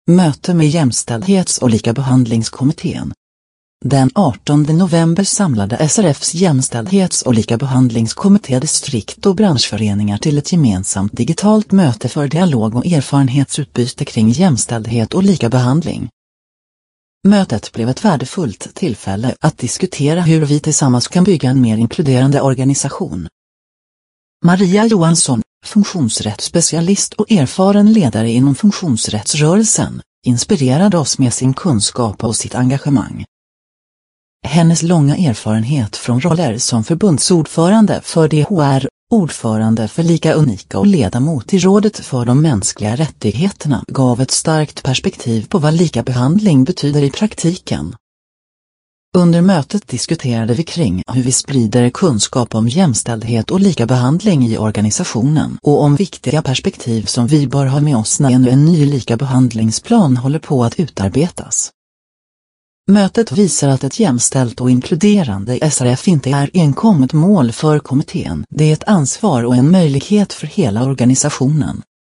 Möte med Jämställdhets- och likabehandlingskommittén. Den 18 november samlade SRFs Jämställdhets- och likabehandlingskommitté distrikt och branschföreningar till ett gemensamt digitalt möte för dialog och erfarenhetsutbyte kring jämställdhet och likabehandling. Mötet blev ett värdefullt tillfälle att diskutera hur vi tillsammans kan bygga en mer inkluderande organisation. Maria Johansson, funktionsrättsspecialist och erfaren ledare inom funktionsrättsrörelsen, inspirerade oss med sin kunskap och sitt engagemang. Hennes långa erfarenhet från roller som förbundsordförande för DHR, ordförande för Lika Unika och ledamot i Rådet för de mänskliga rättigheterna gav ett starkt perspektiv på vad likabehandling betyder i praktiken. Under mötet diskuterade vi kring hur vi sprider kunskap om jämställdhet och likabehandling i organisationen och om viktiga perspektiv som vi bör ha med oss när en ny likabehandlingsplan håller på att utarbetas. Mötet visar att ett jämställt och inkluderande SRF inte är enkom ett mål för kommittén. Det är ett ansvar och en möjlighet för hela organisationen.